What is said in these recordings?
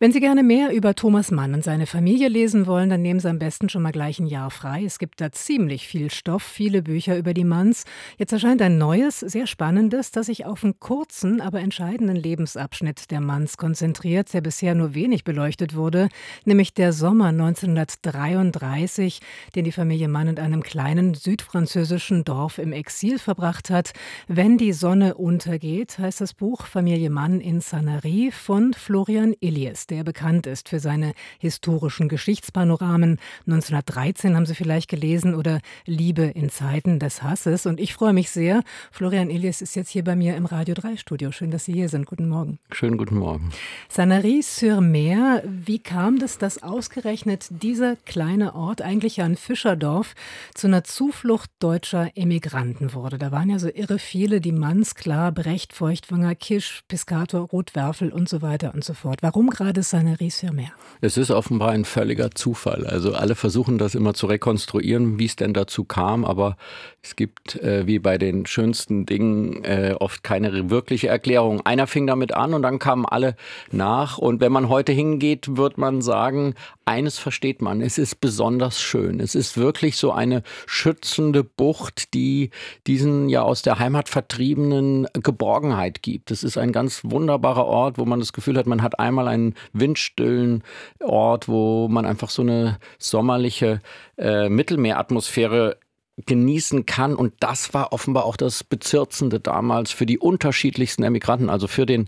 Wenn Sie gerne mehr über Thomas Mann und seine Familie lesen wollen, dann nehmen Sie am besten schon mal gleich ein Jahr frei. Es gibt da ziemlich viel Stoff, viele Bücher über die Manns. Jetzt erscheint ein neues, sehr spannendes, das sich auf einen kurzen, aber entscheidenden Lebensabschnitt der Manns konzentriert, der bisher nur wenig beleuchtet wurde, nämlich der Sommer 1933, den die Familie Mann in einem kleinen südfranzösischen Dorf im Exil verbracht hat. Wenn die Sonne untergeht, heißt das Buch Familie Mann in Sanary von Florian Illies, der bekannt ist für seine historischen Geschichtspanoramen. 1913 haben Sie vielleicht gelesen oder Liebe in Zeiten des Hasses. Und ich freue mich sehr. Florian Illies ist jetzt hier bei mir im Radio 3 Studio. Schön, dass Sie hier sind. Guten Morgen. Schönen guten Morgen. Sanary-sur-Mer, wie kam das, dass ausgerechnet dieser kleine Ort, eigentlich ja ein Fischerdorf, zu einer Zuflucht deutscher Emigranten wurde? Da waren ja so irre viele, die Manns, klar, Brecht, Feuchtwanger, Kisch, Piscator, Rotwerfel und so weiter und so fort. Warum gerade Sanary-sur-Mer? Es ist offenbar ein völliger Zufall. Also alle versuchen das immer zu rekonstruieren, wie es denn dazu kam, aber es gibt wie bei den schönsten Dingen oft keine wirkliche Erklärung. Einer fing damit an und dann kamen alle nach, und wenn man heute hingeht, wird man sagen, eines versteht man, es ist besonders schön. Es ist wirklich so eine schützende Bucht, die diesen ja aus der Heimat Vertriebenen Geborgenheit gibt. Es ist ein ganz wunderbarer Ort, wo man das Gefühl hat, man hat einmal einen windstillen Ort, wo man einfach so eine sommerliche Mittelmeeratmosphäre genießen kann. Und das war offenbar auch das Bezirzende damals für die unterschiedlichsten Emigranten, also für den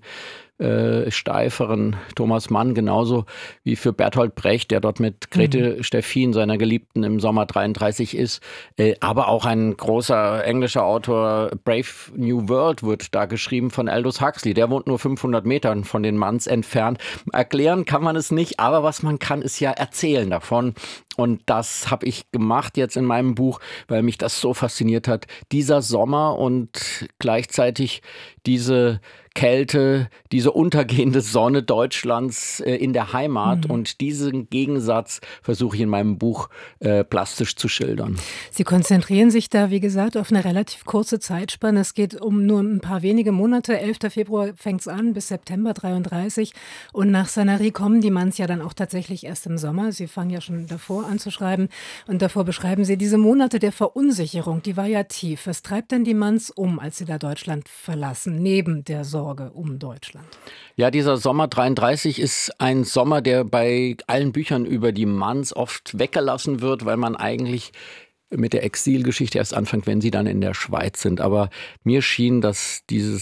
steiferen Thomas Mann, genauso wie für Bertolt Brecht, der dort mit Grete Steffin, seiner Geliebten, im Sommer 33 ist. Aber auch ein großer englischer Autor, Brave New World, wird da geschrieben von Aldous Huxley. Der wohnt nur 500 Metern von den Manns entfernt. Erklären kann man es nicht, aber was man kann, ist ja erzählen davon. Und das habe ich gemacht jetzt in meinem Buch, weil mich das so fasziniert hat. Dieser Sommer und gleichzeitig diese Kälte, diese untergehende Sonne Deutschlands in der Heimat. Und diesen Gegensatz versuche ich in meinem Buch plastisch zu schildern. Sie konzentrieren sich da, wie gesagt, auf eine relativ kurze Zeitspanne. Es geht um nur ein paar wenige Monate. 11. Februar fängt es an bis September 33. Und nach Sanary kommen die Manns ja dann auch tatsächlich erst im Sommer. Sie fangen ja schon davor an zu schreiben. Und davor beschreiben Sie diese Monate der Verunsicherung. Die war ja tief. Was treibt denn die Manns um, als sie da Deutschland verlassen, neben der Sorge um Deutschland? Ja, dieser Sommer 33 ist ein Sommer, der bei allen Büchern über die Manns oft weggelassen wird, weil man eigentlich mit der Exilgeschichte erst anfängt, wenn sie dann in der Schweiz sind. Aber mir schien, dass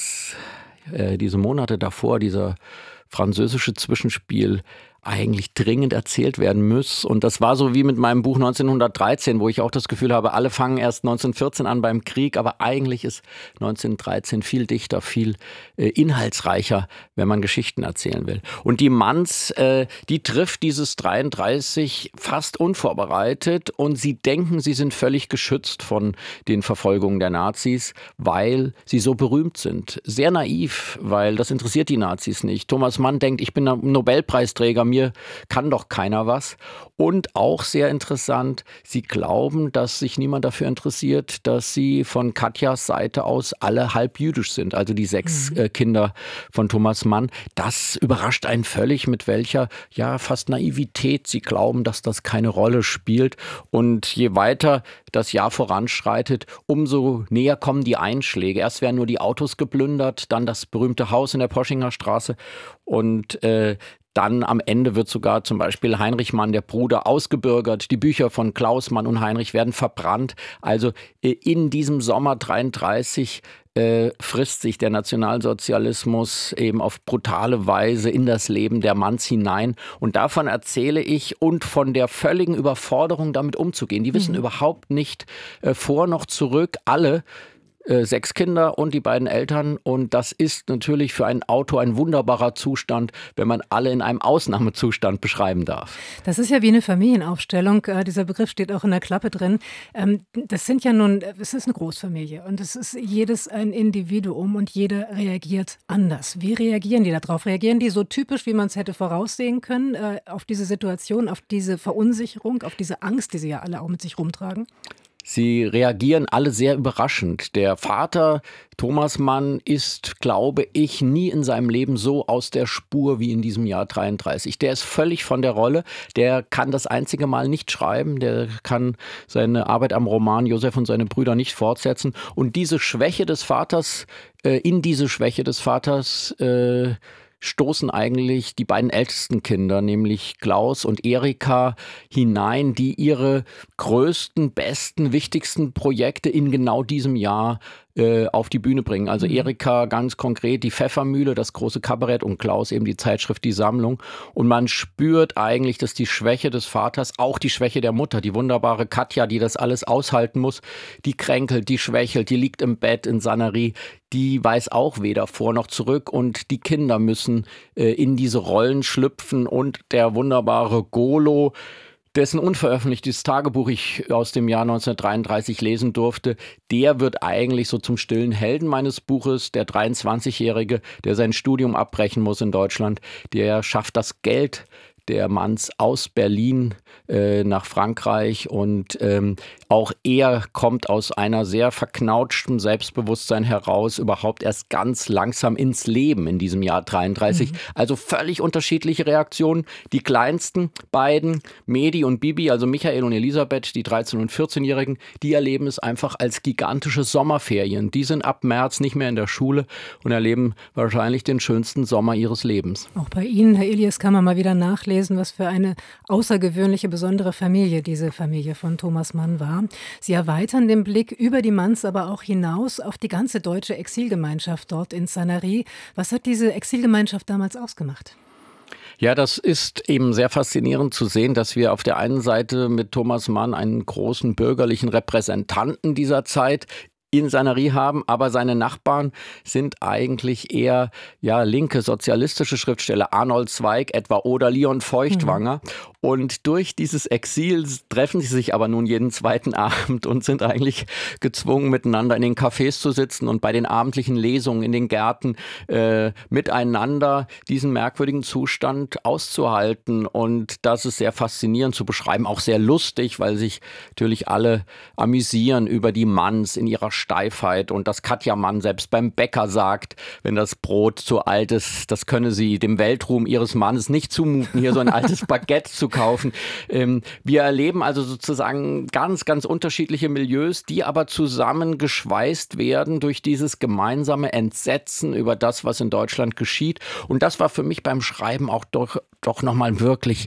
diese Monate davor, dieser französische Zwischenspiel, eigentlich dringend erzählt werden muss. Und das war so wie mit meinem Buch 1913, wo ich auch das Gefühl habe, alle fangen erst 1914 an beim Krieg, aber eigentlich ist 1913 viel dichter, viel inhaltsreicher, wenn man Geschichten erzählen will. Und die Manns, die trifft dieses 33 fast unvorbereitet, und sie denken, sie sind völlig geschützt von den Verfolgungen der Nazis, weil sie so berühmt sind. Sehr naiv, weil das interessiert die Nazis nicht. Thomas Mann denkt, ich bin ein Nobelpreisträger, mir kann doch keiner was. Und auch sehr interessant, sie glauben, dass sich niemand dafür interessiert, dass sie von Katjas Seite aus alle halb jüdisch sind, also die 6 Kinder von Thomas Mann. Das überrascht einen völlig, mit welcher, ja, fast Naivität sie glauben, dass das keine Rolle spielt. Und je weiter das Jahr voranschreitet, umso näher kommen die Einschläge. Erst werden nur die Autos geplündert, dann das berühmte Haus in der Poschinger Straße, und dann am Ende wird sogar zum Beispiel Heinrich Mann, der Bruder, ausgebürgert. Die Bücher von Klaus Mann und Heinrich werden verbrannt. Also in diesem Sommer 33 frisst sich der Nationalsozialismus eben auf brutale Weise in das Leben der Manns hinein. Und davon erzähle ich, und von der völligen Überforderung, damit umzugehen. Die wissen überhaupt nicht vor noch zurück, alle 6 Kinder und die beiden Eltern. Und das ist natürlich für einen Autor ein wunderbarer Zustand, wenn man alle in einem Ausnahmezustand beschreiben darf. Das ist ja wie eine Familienaufstellung. Dieser Begriff steht auch in der Klappe drin. Es ist eine Großfamilie, und es ist jedes ein Individuum, und jeder reagiert anders. Wie reagieren die darauf? Reagieren die so typisch, wie man es hätte voraussehen können, auf diese Situation, auf diese Verunsicherung, auf diese Angst, die sie ja alle auch mit sich rumtragen? Sie reagieren alle sehr überraschend. Der Vater, Thomas Mann, ist, glaube ich, nie in seinem Leben so aus der Spur wie in diesem Jahr 33. Der ist völlig von der Rolle. Der kann das einzige Mal nicht schreiben. Der kann seine Arbeit am Roman Josef und seine Brüder nicht fortsetzen. Und diese Schwäche des Vaters, in diese Schwäche des Vaters, stoßen eigentlich die beiden ältesten Kinder, nämlich Klaus und Erika, hinein, die ihre größten, besten, wichtigsten Projekte in genau diesem Jahr auf die Bühne bringen. Also Erika ganz konkret die Pfeffermühle, das große Kabarett, und Klaus eben die Zeitschrift Die Sammlung. Und man spürt eigentlich, dass die Schwäche des Vaters, auch die Schwäche der Mutter, die wunderbare Katja, die das alles aushalten muss, die kränkelt, die schwächelt, die liegt im Bett in Sanary, die weiß auch weder vor noch zurück, und die Kinder müssen in diese Rollen schlüpfen, und der wunderbare Golo, dessen unveröffentlichtes Tagebuch ich aus dem Jahr 1933 lesen durfte, der wird eigentlich so zum stillen Helden meines Buches. Der 23-Jährige, der sein Studium abbrechen muss in Deutschland, der schafft das Geld der Manns aus Berlin nach Frankreich, und auch er kommt aus einer sehr verknautschten Selbstbewusstsein heraus überhaupt erst ganz langsam ins Leben in diesem Jahr 33. Also völlig unterschiedliche Reaktionen. Die kleinsten beiden, Medi und Bibi, also Michael und Elisabeth, die 13- und 14-Jährigen, die erleben es einfach als gigantische Sommerferien. Die sind ab März nicht mehr in der Schule und erleben wahrscheinlich den schönsten Sommer ihres Lebens. Auch bei Ihnen, Herr Elias, kann man mal wieder nachlesen, was für eine außergewöhnliche, besondere Familie diese Familie von Thomas Mann war. Sie erweitern den Blick über die Manns, aber auch hinaus auf die ganze deutsche Exilgemeinschaft dort in Sanary. Was hat diese Exilgemeinschaft damals ausgemacht? Ja, das ist eben sehr faszinierend zu sehen, dass wir auf der einen Seite mit Thomas Mann einen großen bürgerlichen Repräsentanten dieser Zeit in Sanary haben, aber seine Nachbarn sind eigentlich eher linke sozialistische Schriftsteller, Arnold Zweig etwa oder Leon Feuchtwanger. Und durch dieses Exil treffen sie sich aber nun jeden zweiten Abend und sind eigentlich gezwungen, miteinander in den Cafés zu sitzen und bei den abendlichen Lesungen in den Gärten miteinander diesen merkwürdigen Zustand auszuhalten. Und das ist sehr faszinierend zu beschreiben, auch sehr lustig, weil sich natürlich alle amüsieren über die Manns in ihrer Steifheit, und dass Katja Mann selbst beim Bäcker sagt, wenn das Brot zu alt ist, das könne sie dem Weltruhm ihres Mannes nicht zumuten, hier so ein altes Baguette zu kaufen. Wir erleben also sozusagen ganz, ganz unterschiedliche Milieus, die aber zusammengeschweißt werden durch dieses gemeinsame Entsetzen über das, was in Deutschland geschieht. Und das war für mich beim Schreiben auch doch nochmal wirklich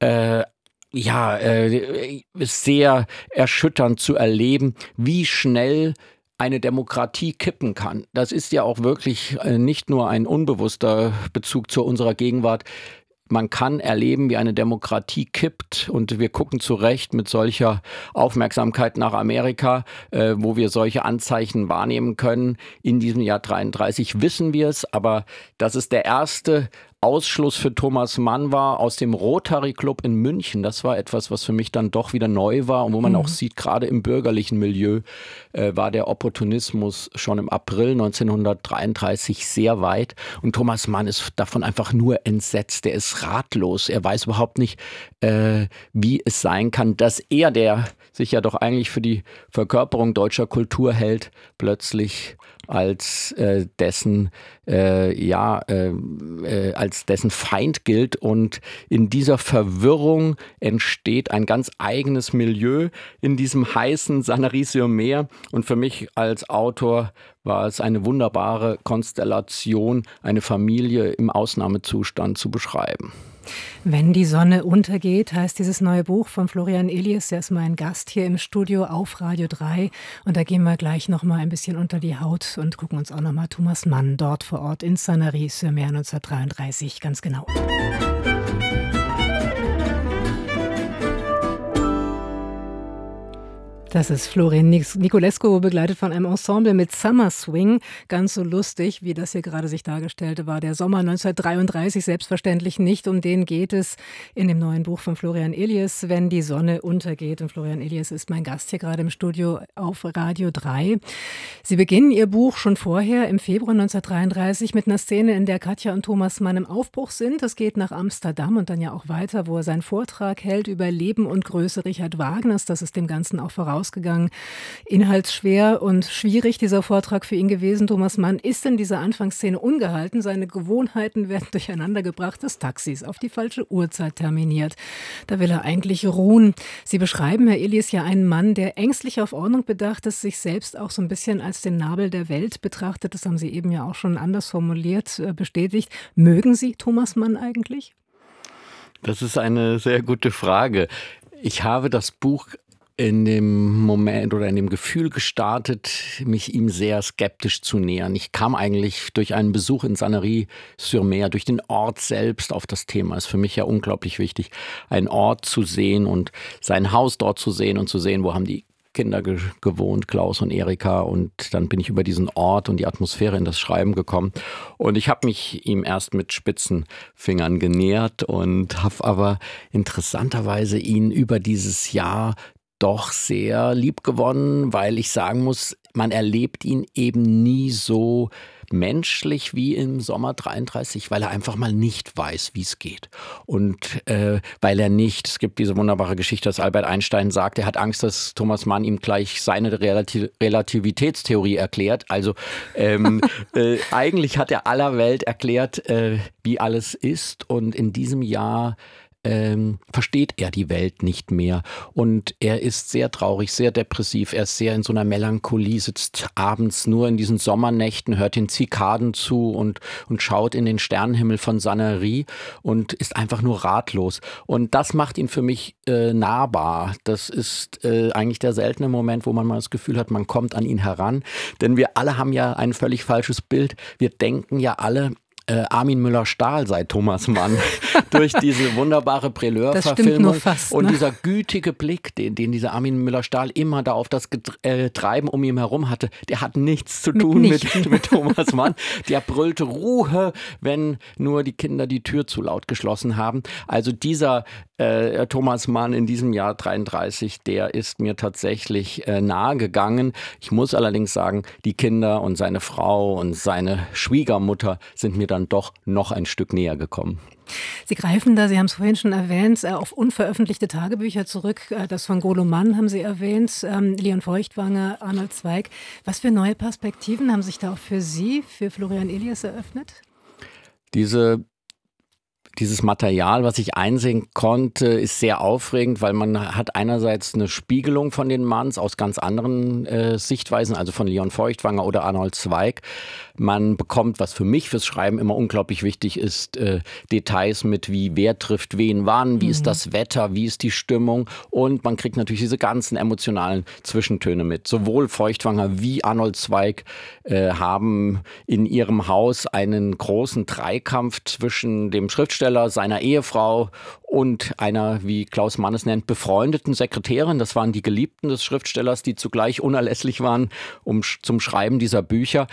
sehr erschütternd zu erleben, wie schnell eine Demokratie kippen kann. Das ist ja auch wirklich nicht nur ein unbewusster Bezug zu unserer Gegenwart. Man kann erleben, wie eine Demokratie kippt, und wir gucken zu Recht mit solcher Aufmerksamkeit nach Amerika, wo wir solche Anzeichen wahrnehmen können. In diesem Jahr 33 wissen wir es, aber das ist der erste Ausschluss für Thomas Mann war aus dem Rotary Club in München. Das war etwas, was für mich dann doch wieder neu war und wo man auch sieht, gerade im bürgerlichen Milieu war der Opportunismus schon im April 1933 sehr weit. Und Thomas Mann ist davon einfach nur entsetzt. Er ist ratlos. Er weiß überhaupt nicht, wie es sein kann, dass er, der sich ja doch eigentlich für die Verkörperung deutscher Kultur hält, plötzlich als dessen Feind gilt. Und in dieser Verwirrung entsteht ein ganz eigenes Milieu in diesem heißen Sanary-sur-Mer. Und für mich als Autor war es eine wunderbare Konstellation, eine Familie im Ausnahmezustand zu beschreiben. Wenn die Sonne untergeht, heißt dieses neue Buch von Florian Elias. Der ist mein Gast hier im Studio auf Radio 3. Und da gehen wir gleich noch mal ein bisschen unter die Haut und gucken uns auch noch mal Thomas Mann dort vor Ort in Sanary-sur-Mer 1933 ganz genau. Das ist Florian Niculescu, begleitet von einem Ensemble mit Summer Swing. Ganz so lustig, wie das hier gerade sich dargestellte, war der Sommer 1933 selbstverständlich nicht. Um den geht es in dem neuen Buch von Florian Elias, Wenn die Sonne untergeht. Und Florian Elias ist mein Gast hier gerade im Studio auf Radio 3. Sie beginnen Ihr Buch schon vorher, im Februar 1933, mit einer Szene, in der Katja und Thomas Mann im Aufbruch sind. Es geht nach Amsterdam und dann ja auch weiter, wo er seinen Vortrag hält über Leben und Größe Richard Wagners. Das ist dem Ganzen auch voraus ausgegangen. Inhaltsschwer und schwierig dieser Vortrag für ihn gewesen. Thomas Mann ist in dieser Anfangsszene ungehalten. Seine Gewohnheiten werden durcheinandergebracht. Das Taxi ist auf die falsche Uhrzeit terminiert. Da will er eigentlich ruhen. Sie beschreiben, Herr Illies, ja einen Mann, der ängstlich auf Ordnung bedacht ist, sich selbst auch so ein bisschen als den Nabel der Welt betrachtet. Das haben Sie eben ja auch schon anders formuliert, bestätigt. Mögen Sie Thomas Mann eigentlich? Das ist eine sehr gute Frage. Ich habe das Buch in dem Moment oder in dem Gefühl gestartet, mich ihm sehr skeptisch zu nähern. Ich kam eigentlich durch einen Besuch in Sanary-sur-Mer, durch den Ort selbst auf das Thema. Ist für mich ja unglaublich wichtig, einen Ort zu sehen und sein Haus dort zu sehen und zu sehen, wo haben die Kinder gewohnt, Klaus und Erika, und dann bin ich über diesen Ort und die Atmosphäre in das Schreiben gekommen und ich habe mich ihm erst mit spitzen Fingern genähert und habe aber interessanterweise ihn über dieses Jahr doch sehr lieb gewonnen, weil ich sagen muss, man erlebt ihn eben nie so menschlich wie im Sommer 33, weil er einfach mal nicht weiß, wie es geht. Und weil er nicht, es gibt diese wunderbare Geschichte, dass Albert Einstein sagt, er hat Angst, dass Thomas Mann ihm gleich seine Relativitätstheorie erklärt. Also eigentlich hat er aller Welt erklärt, wie alles ist. Und in diesem Jahr versteht er die Welt nicht mehr und er ist sehr traurig, sehr depressiv, er ist sehr in so einer Melancholie, sitzt abends nur in diesen Sommernächten, hört den Zikaden zu und schaut in den Sternenhimmel von Sanary und ist einfach nur ratlos und das macht ihn für mich nahbar. Das ist eigentlich der seltene Moment, wo man mal das Gefühl hat, man kommt an ihn heran, denn wir alle haben ja ein völlig falsches Bild. Wir denken ja alle, Armin Müller-Stahl sei Thomas Mann durch diese wunderbare Preleur-Verfilmung und dieser gütige Blick, den dieser Armin Müller-Stahl immer da auf das Treiben um ihn herum hatte, der hat nichts zu tun mit Thomas Mann. Der brüllte Ruhe, wenn nur die Kinder die Tür zu laut geschlossen haben. Also dieser Thomas Mann in diesem Jahr 33, der ist mir tatsächlich nahe gegangen. Ich muss allerdings sagen, die Kinder und seine Frau und seine Schwiegermutter sind mir dann doch noch ein Stück näher gekommen. Sie greifen da, Sie haben es vorhin schon erwähnt, auf unveröffentlichte Tagebücher zurück. Das von Golo Mann haben Sie erwähnt, Leon Feuchtwanger, Arnold Zweig. Was für neue Perspektiven haben sich da auch für Sie, für Florian Illies eröffnet? Dieses Material, was ich einsehen konnte, ist sehr aufregend, weil man hat einerseits eine Spiegelung von den Manns aus ganz anderen Sichtweisen, also von Leon Feuchtwanger oder Arnold Zweig. Man bekommt, was für mich fürs Schreiben immer unglaublich wichtig ist, Details mit, wie wer trifft wen wann, wie ist das Wetter, wie ist die Stimmung und man kriegt natürlich diese ganzen emotionalen Zwischentöne mit. Sowohl Feuchtwanger wie Arnold Zweig haben in ihrem Haus einen großen Dreikampf zwischen dem Schriftsteller, seiner Ehefrau und einer, wie Klaus Mann es nennt, befreundeten Sekretärin. Das waren die Geliebten des Schriftstellers, die zugleich unerlässlich waren zum Schreiben dieser Bücher.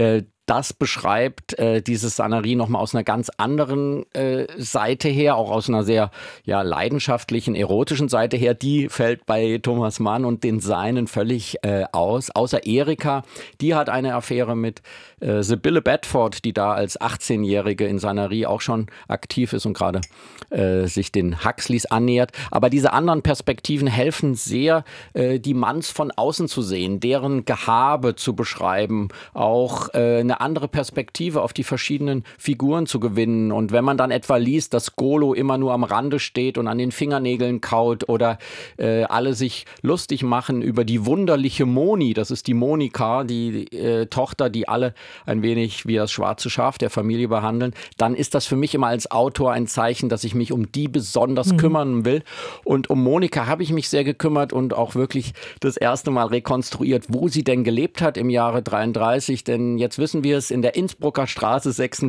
Das beschreibt dieses Sanary nochmal aus einer ganz anderen Seite her, auch aus einer sehr leidenschaftlichen, erotischen Seite her. Die fällt bei Thomas Mann und den Seinen völlig aus. Außer Erika, die hat eine Affäre mit Sibylle Bedford, die da als 18-Jährige in Sanary auch schon aktiv ist und gerade sich den Huxleys annähert. Aber diese anderen Perspektiven helfen sehr, die Manns von außen zu sehen, deren Gehabe zu beschreiben, auch eine andere Perspektive auf die verschiedenen Figuren zu gewinnen. Und wenn man dann etwa liest, dass Golo immer nur am Rande steht und an den Fingernägeln kaut oder alle sich lustig machen über die wunderliche Moni, das ist die Monika, die Tochter, die alle ein wenig wie das schwarze Schaf der Familie behandeln, dann ist das für mich immer als Autor ein Zeichen, dass ich mich um die besonders kümmern will. Und um Monika habe ich mich sehr gekümmert und auch wirklich das erste Mal rekonstruiert, wo sie denn gelebt hat im Jahre 33, denn jetzt wissen wir es, in der Innsbrucker Straße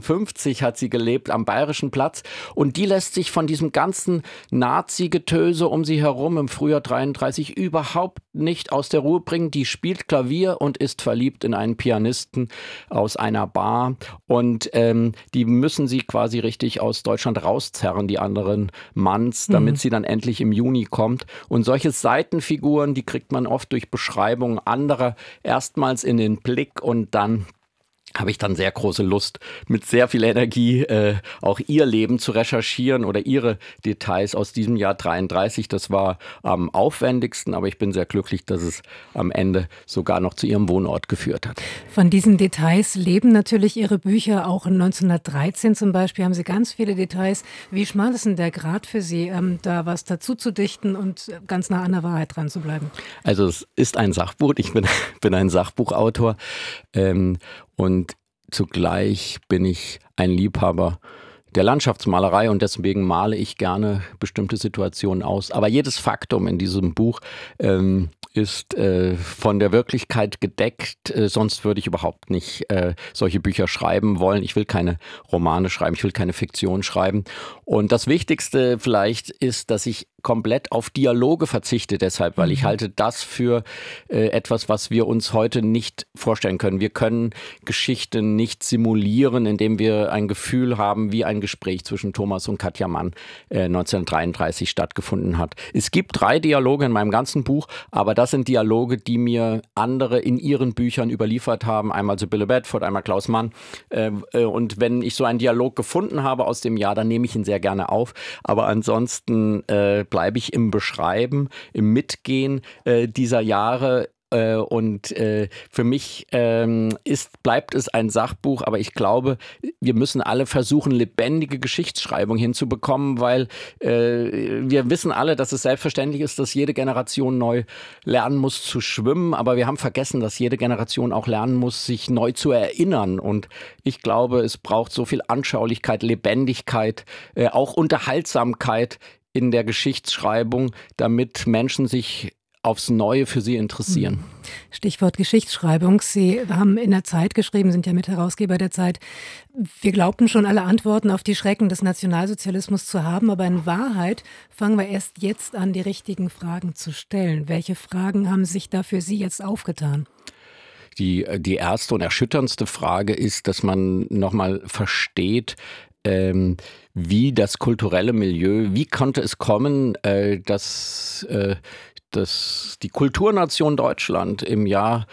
56 hat sie gelebt, am Bayerischen Platz. Und die lässt sich von diesem ganzen Nazi-Getöse um sie herum im Frühjahr 33 überhaupt nicht aus der Ruhe bringen. Die spielt Klavier und ist verliebt in einen Pianisten aus einer Bar. Und die müssen sie quasi richtig aus Deutschland rauszerren, die anderen Manns, damit sie dann endlich im Juni kommt. Und solche Seitenfiguren, die kriegt man oft durch Beschreibungen anderer erstmals in den Blick und dann habe ich dann sehr große Lust, mit sehr viel Energie auch ihr Leben zu recherchieren oder ihre Details aus diesem Jahr 33. Das war am aufwendigsten, aber ich bin sehr glücklich, dass es am Ende sogar noch zu ihrem Wohnort geführt hat. Von diesen Details leben natürlich Ihre Bücher. Auch 1913 zum Beispiel haben Sie ganz viele Details. Wie schmal ist denn der Grad für Sie, da was dazu zu dichten und ganz nah an der Wahrheit dran zu bleiben? Also es ist ein Sachbuch, ich bin ein Sachbuchautor und zugleich bin ich ein Liebhaber der Landschaftsmalerei und deswegen male ich gerne bestimmte Situationen aus. Aber jedes Faktum in diesem Buch ist von der Wirklichkeit gedeckt, sonst würde ich überhaupt nicht solche Bücher schreiben wollen. Ich will keine Romane schreiben, ich will keine Fiktion schreiben. Und das Wichtigste vielleicht ist, dass ich komplett auf Dialoge verzichte deshalb, weil ich halte das für etwas, was wir uns heute nicht vorstellen können. Wir können Geschichte nicht simulieren, indem wir ein Gefühl haben, wie ein Gespräch zwischen Thomas und Katja Mann 1933 stattgefunden hat. Es gibt 3 Dialoge in meinem ganzen Buch, aber das sind Dialoge, die mir andere in ihren Büchern überliefert haben. Einmal Sibylle Bedford, einmal Klaus Mann. Und wenn ich so einen Dialog gefunden habe aus dem Jahr, dann nehme ich ihn sehr gerne auf. Aber ansonsten bleibe ich im Beschreiben, im Mitgehen dieser Jahre. Und für mich bleibt es ein Sachbuch, aber ich glaube, wir müssen alle versuchen, lebendige Geschichtsschreibung hinzubekommen, weil wir wissen alle, dass es selbstverständlich ist, dass jede Generation neu lernen muss zu schwimmen, aber wir haben vergessen, dass jede Generation auch lernen muss, sich neu zu erinnern. Und ich glaube, es braucht so viel Anschaulichkeit, Lebendigkeit, auch Unterhaltsamkeit in der Geschichtsschreibung, damit Menschen sich aufs Neue für sie interessieren. Stichwort Geschichtsschreibung. Sie haben in der Zeit geschrieben, sind ja Mitherausgeber der Zeit. Wir glaubten schon alle Antworten auf die Schrecken des Nationalsozialismus zu haben, aber in Wahrheit fangen wir erst jetzt an, die richtigen Fragen zu stellen. Welche Fragen haben sich da für Sie jetzt aufgetan? Die erste und erschütterndste Frage ist, dass man nochmal versteht, wie das kulturelle Milieu, wie konnte es kommen, dass die Kulturnation Deutschland im Jahr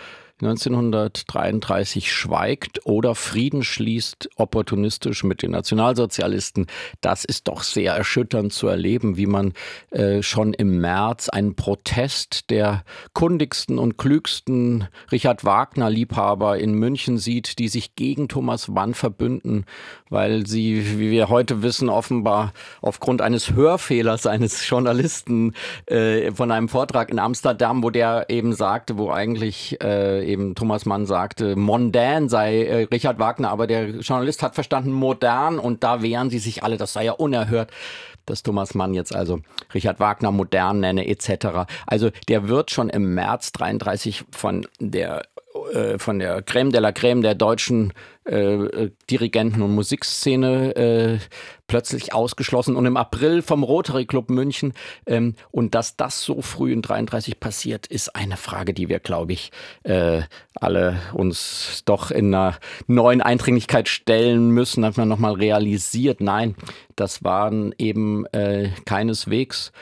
1933 schweigt oder Frieden schließt opportunistisch mit den Nationalsozialisten. Das ist doch sehr erschütternd zu erleben, wie man schon im März einen Protest der kundigsten und klügsten Richard Wagner-Liebhaber in München sieht, die sich gegen Thomas Mann verbünden, weil sie, wie wir heute wissen, offenbar aufgrund eines Hörfehlers eines Journalisten von einem Vortrag in Amsterdam, wo der eben sagte, wo eigentlich eben Thomas Mann sagte, mondän sei Richard Wagner, aber der Journalist hat verstanden modern und da wehren sie sich alle, das sei ja unerhört, dass Thomas Mann jetzt also Richard Wagner modern nenne etc. Also der wird schon im März 33 von der Crème de la Crème der deutschen Dirigenten- und Musikszene plötzlich ausgeschlossen und im April vom Rotary Club München. Und dass das so früh in 33 passiert, ist eine Frage, die wir, glaube ich, alle uns doch in einer neuen Eindringlichkeit stellen müssen, dass man nochmal realisiert, nein, das waren eben keineswegs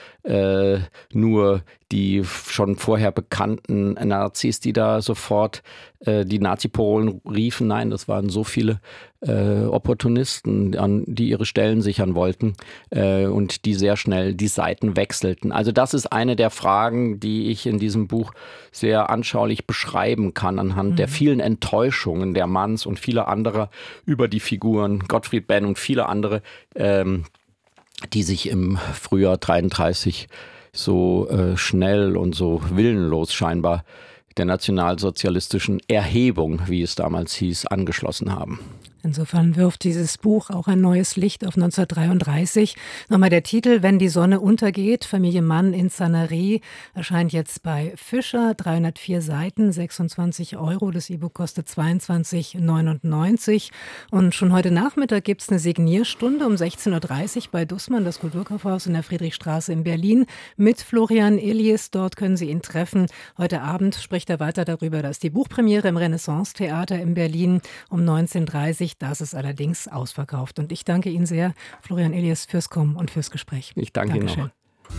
nur die schon vorher bekannten Nazis, die da sofort die Nazi-Parolen riefen. Nein, das waren so viele Opportunisten, die ihre Stellen sichern wollten und die sehr schnell die Seiten wechselten. Also das ist eine der Fragen, die ich in diesem Buch sehr anschaulich beschreiben kann, anhand der vielen Enttäuschungen der Manns und vieler anderer über die Figuren Gottfried Benn und viele andere, die sich im Frühjahr 33 so schnell und so willenlos scheinbar der nationalsozialistischen Erhebung, wie es damals hieß, angeschlossen haben. Insofern wirft dieses Buch auch ein neues Licht auf 1933. Nochmal der Titel, Wenn die Sonne untergeht, Familie Mann in Sanary, erscheint jetzt bei Fischer, 304 Seiten, 26 €. Das E-Book kostet 22,99 €. Und schon heute Nachmittag gibt es eine Signierstunde um 16:30 Uhr bei Dussmann, das Kulturkaufhaus in der Friedrichstraße in Berlin, mit Florian Illies. Dort können Sie ihn treffen. Heute Abend spricht er weiter darüber, dass die Buchpremiere im Renaissance-Theater in Berlin um 19:30 Uhr. Das ist allerdings ausverkauft. Und ich danke Ihnen sehr, Florian Illies, fürs Kommen und fürs Gespräch. Ich danke Ihnen auch.